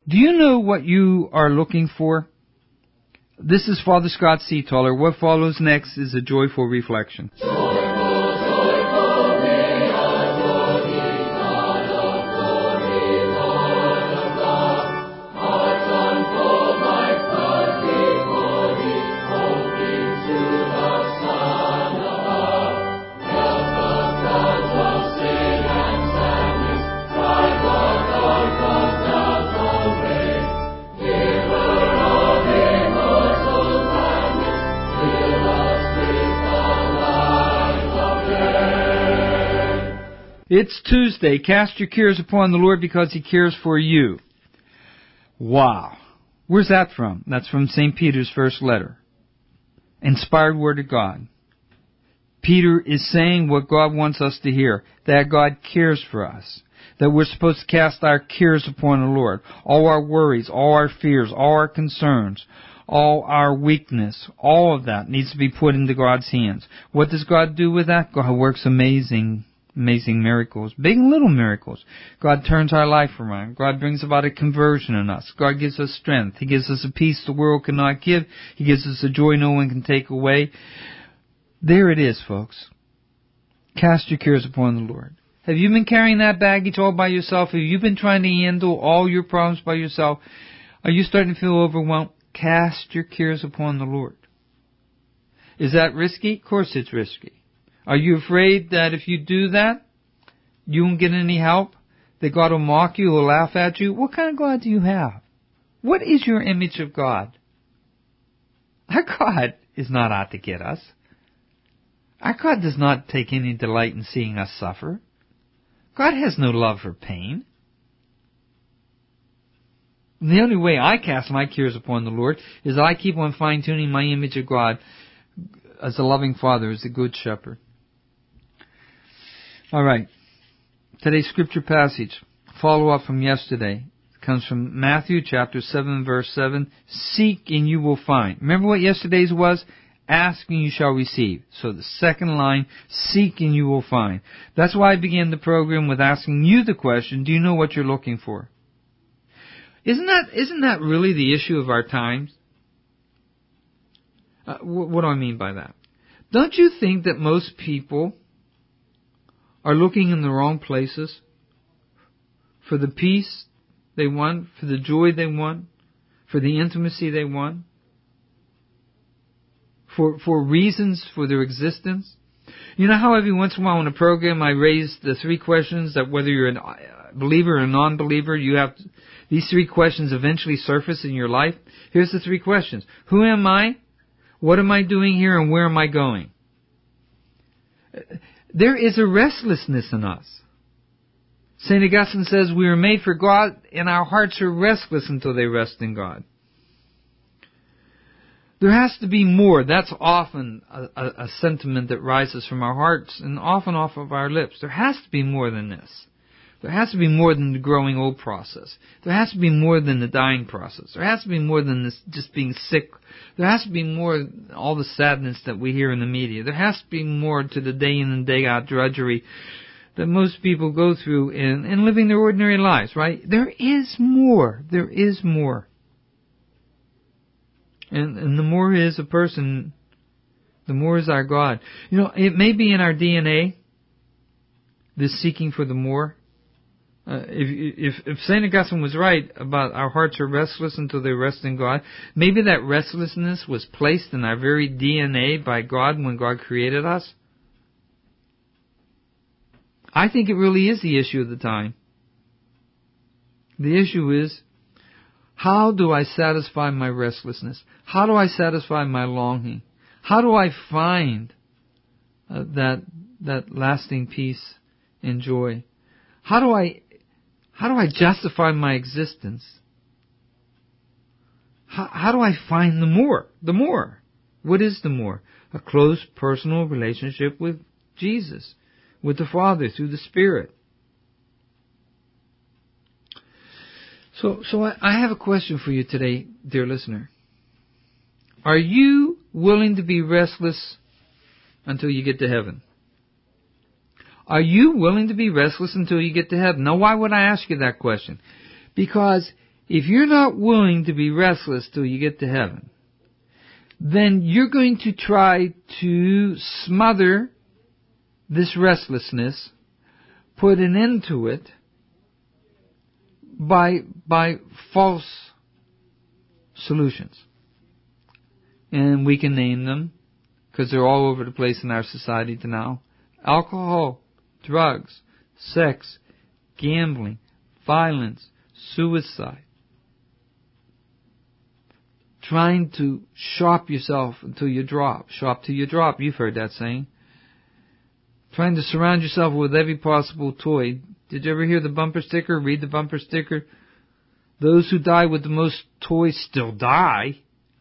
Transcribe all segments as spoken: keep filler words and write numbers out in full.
Do you know what you are looking for? This is Father Scott Seetoller. What follows next is a joyful reflection. It's Tuesday. Cast your cares upon the Lord because He cares for you. Wow. Where's that from? That's from Saint Peter's first letter. Inspired Word of God. Peter is saying what God wants us to hear, that God cares for us, that we're supposed to cast our cares upon the Lord, all our worries, all our fears, all our concerns, all our weakness, all of that needs to be put into God's hands. What does God do with that? God works amazing Amazing miracles, big and little miracles. God turns our life around. God brings about a conversion in us. God gives us strength. He gives us a peace the world cannot give. He gives us a joy no one can take away. There it is, folks. Cast your cares upon the Lord. Have you been carrying that baggage all by yourself? Have you been trying to handle all your problems by yourself? Are you starting to feel overwhelmed? Cast your cares upon the Lord. Is that risky? Of course it's risky. Are you afraid that if you do that, you won't get any help? That God will mock you, will laugh at you? What kind of God do you have? What is your image of God? Our God is not out to get us. Our God does not take any delight in seeing us suffer. God has no love for pain. And the only way I cast my cares upon the Lord is I keep on fine-tuning my image of God as a loving Father, as a good shepherd. All right. Today's scripture passage, follow up from yesterday, comes from Matthew chapter seven, verse seven. Seek and you will find. Remember what yesterday's was? Ask and you shall receive. So the second line, seek and you will find. That's why I began the program with asking you the question, do you know what you're looking for? Isn't that, isn't that really the issue of our times? Uh, wh- what do I mean by that? Don't you think that most people are looking in the wrong places for the peace they want, for the joy they want, for the intimacy they want, for for reasons for their existence? You know how every once in a while in a program I raise the three questions that whether you're a believer or a non-believer, you have to, these three questions eventually surface in your life? Here's the three questions. Who am I? What am I doing here and where am I going? There is a restlessness in us. Saint Augustine says we are made for God and our hearts are restless until they rest in God. There has to be more. That's often a, a, a sentiment that rises from our hearts and often off of our lips. There has to be more than this. There has to be more than the growing old process. There has to be more than the dying process. There has to be more than this just being sick. There has to be more all the sadness that we hear in the media. There has to be more to the day in and day out drudgery that most people go through in, in living their ordinary lives, right? There is more. There is more. And, and the more is a person, the more is our God. You know, it may be in our D N A, this seeking for the more. Uh, if, if, if Saint Augustine was right about our hearts are restless until they rest in God, maybe that restlessness was placed in our very D N A by God when God created us. I think it really is the issue of the time. The issue is, how do I satisfy my restlessness? How do I satisfy my longing? How do I find uh, that that lasting peace and joy? How do I how do I justify my existence? How, how do I find the more? The more. What is the more? A close personal relationship with Jesus, with the Father through the Spirit. So, so I, I have a question for you today, dear listener. Are you willing to be restless until you get to heaven? Are you willing to be restless until you get to heaven? Now, why would I ask you that question? Because if you're not willing to be restless till you get to heaven, then you're going to try to smother this restlessness, put an end to it by by false solutions. And we can name them because they're all over the place in our society now. Alcohol, drugs, sex, gambling, violence, suicide. Trying to shop yourself until you drop. Shop till you drop. You've heard that saying. Trying to surround yourself with every possible toy. Did you ever hear the bumper sticker? Read the bumper sticker. Those who die with the most toys still die.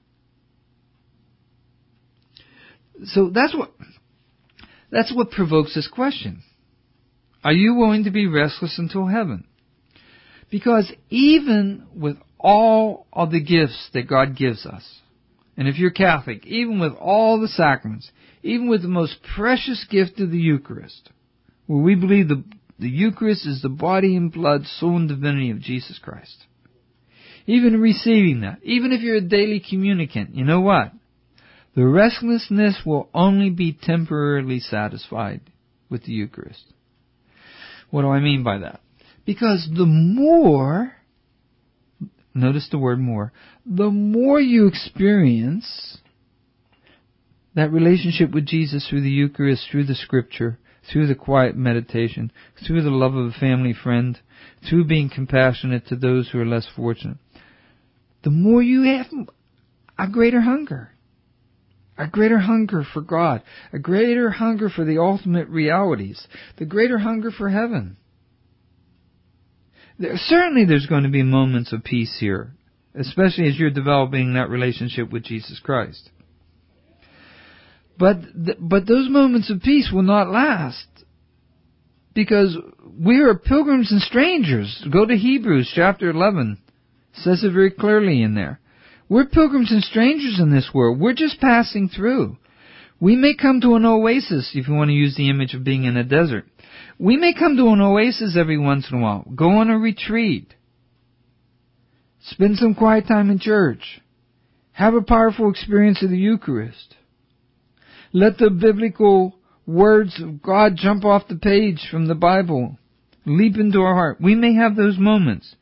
So that's what that's what provokes this question. Are you willing to be restless until heaven? Because even with all of the gifts that God gives us, and if you're Catholic, even with all the sacraments, even with the most precious gift of the Eucharist, where we believe the, the Eucharist is the body and blood, soul and divinity of Jesus Christ, even receiving that, even if you're a daily communicant, you know what? The restlessness will only be temporarily satisfied with the Eucharist. What do I mean by that? Because the more, notice the word more, the more you experience that relationship with Jesus through the Eucharist, through the Scripture, through the quiet meditation, through the love of a family friend, through being compassionate to those who are less fortunate, the more you have a greater hunger. A greater hunger for God. A greater hunger for the ultimate realities. The greater hunger for heaven. There, certainly there's going to be moments of peace here, especially as you're developing that relationship with Jesus Christ. But th- but those moments of peace will not last, because we are pilgrims and strangers. Go to Hebrews chapter eleven. It says it very clearly in there. We're pilgrims and strangers in this world. We're just passing through. We may come to an oasis, if you want to use the image of being in a desert. We may come to an oasis every once in a while. Go on a retreat. Spend some quiet time in church. Have a powerful experience of the Eucharist. Let the biblical words of God jump off the page from the Bible. Leap into our heart. We may have those moments.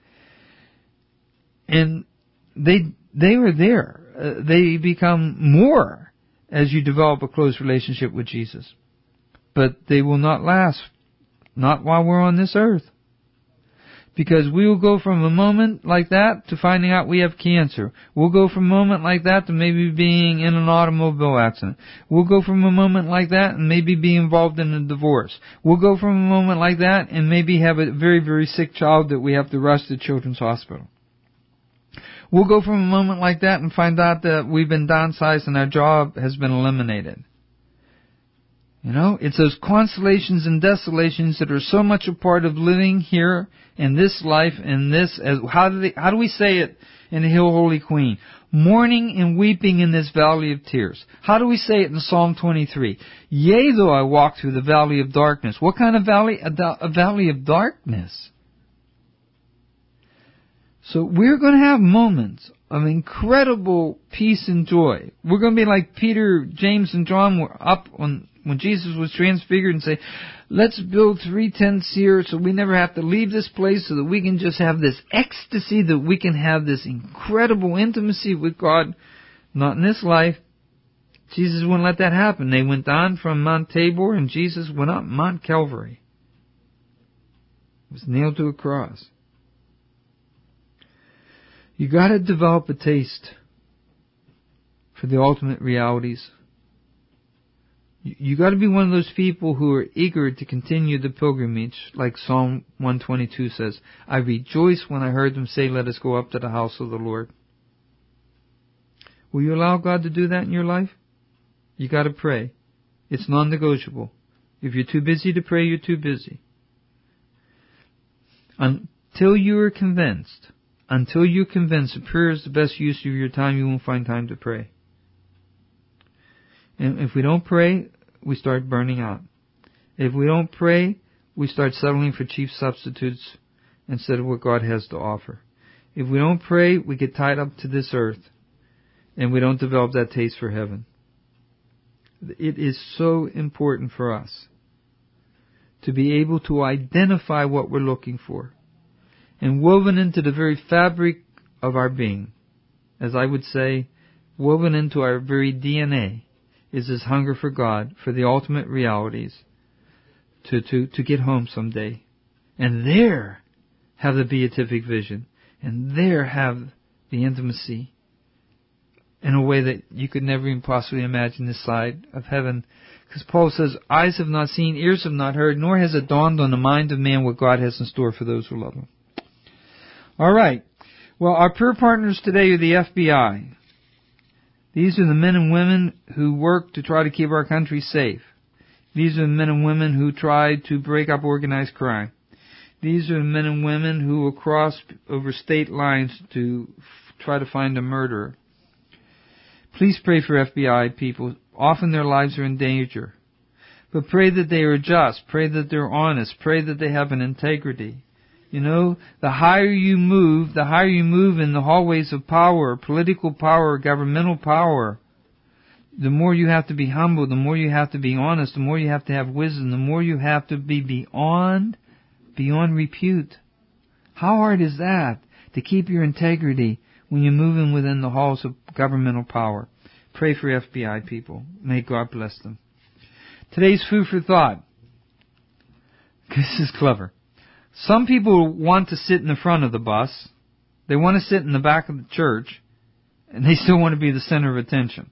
And they they are there. Uh, they become more as you develop a close relationship with Jesus. But they will not last. Not while we're on this earth. Because we will go from a moment like that to finding out we have cancer. We'll go from a moment like that to maybe being in an automobile accident. We'll go from a moment like that and maybe be involved in a divorce. We'll go from a moment like that and maybe have a very, very sick child that we have to rush to Children's Hospital. We'll go from a moment like that and find out that we've been downsized and our job has been eliminated. You know, it's those consolations and desolations that are so much a part of living here in this life, in this, as, how do they, how do we say it in the Hill Holy Queen? Mourning and weeping in this valley of tears. How do we say it in Psalm twenty-three? Yea, though I walk through the valley of darkness. What kind of valley? A, a valley of darkness. So we're going to have moments of incredible peace and joy. We're going to be like Peter, James, and John were up on when Jesus was transfigured and say, let's build three tents here so we never have to leave this place, so that we can just have this ecstasy, that we can have this incredible intimacy with God. Not in this life. Jesus wouldn't let that happen. They went down from Mount Tabor and Jesus went up Mount Calvary. He was nailed to a cross. You got to develop a taste for the ultimate realities. You got to be one of those people who are eager to continue the pilgrimage, like Psalm one twenty-two says. I rejoiced when I heard them say, let us go up to the house of the Lord. Will you allow God to do that in your life? You got to pray. It's non-negotiable. If you're too busy to pray, you're too busy. Until you are convinced, until you're convinced that prayer is the best use of your time, you won't find time to pray. And if we don't pray, we start burning out. If we don't pray, we start settling for cheap substitutes instead of what God has to offer. If we don't pray, we get tied up to this earth, and we don't develop that taste for heaven. It is so important for us to be able to identify what we're looking for. And woven into the very fabric of our being, as I would say, woven into our very D N A, is this hunger for God, for the ultimate realities, to, to, to get home someday. And there have the beatific vision. And there have the intimacy in a way that you could never even possibly imagine this side of heaven. Because Paul says, eyes have not seen, ears have not heard, nor has it dawned on the mind of man what God has in store for those who love Him. All right. Well, our prayer partners today are the F B I. These are the men and women who work to try to keep our country safe. These are the men and women who try to break up organized crime. These are the men and women who will cross over state lines to f- try to find a murderer. Please pray for F B I people. Often their lives are in danger. But pray that they are just. Pray that they're honest. Pray that they have an integrity. You know, the higher you move, the higher you move in the hallways of power, political power, governmental power, the more you have to be humble, the more you have to be honest, the more you have to have wisdom, the more you have to be beyond, beyond repute. How hard is that, to keep your integrity when you're moving within the halls of governmental power? Pray for F B I people. May God bless them. Today's food for thought. This is clever. Some people want to sit in the front of the bus. They want to sit in the back of the church, and they still want to be the center of attention.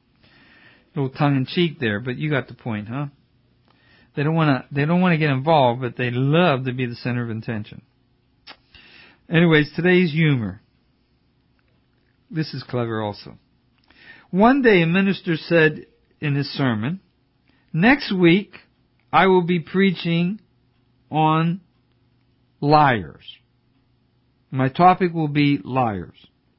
A little tongue-in-cheek there, but you got the point, huh? They don't want to. They don't want to get involved, but they love to be the center of attention. Anyways, today's humor. This is clever also. One day, a minister said in his sermon, "Next week, I will be preaching on liars. My topic will be liars."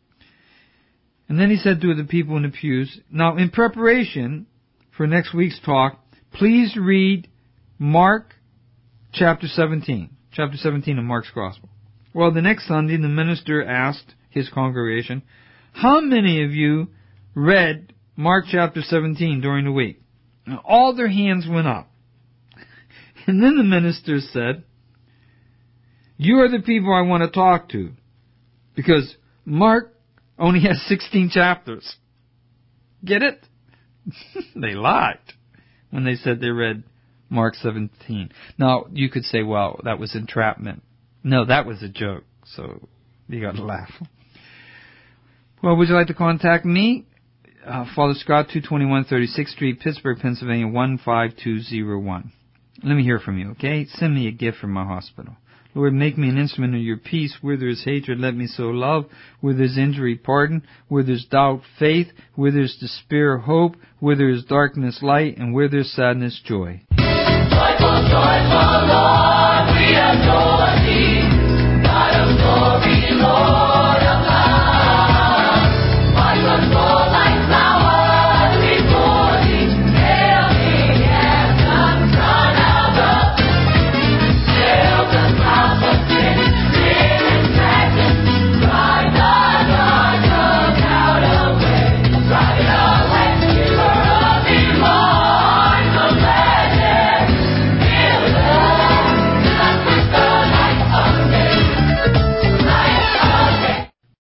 And then he said to the people in the pews, "Now, in preparation for next week's talk, please read Mark chapter seventeen. Chapter seventeen of Mark's Gospel." Well, the next Sunday, the minister asked his congregation, "How many of you read Mark chapter seventeen during the week?" And all their hands went up. And then the minister said, "You are the people I want to talk to, because Mark only has sixteen chapters." Get it? They lied when they said they read Mark seventeen. Now, you could say, well, that was entrapment. No, that was a joke, so you got to laugh. Well, would you like to contact me? Uh, Father Scott, two twenty-one thirty-sixth Street, Pittsburgh, Pennsylvania, one five two zero one. Let me hear from you, okay? Send me a gift from my hospital. Lord, make me an instrument of your peace. Where there is hatred, let me sow love. Where there is injury, pardon. Where there is doubt, faith. Where there is despair, hope. Where there is darkness, light. And where there is sadness, joy. Joyful, joyful, Lord, we adore.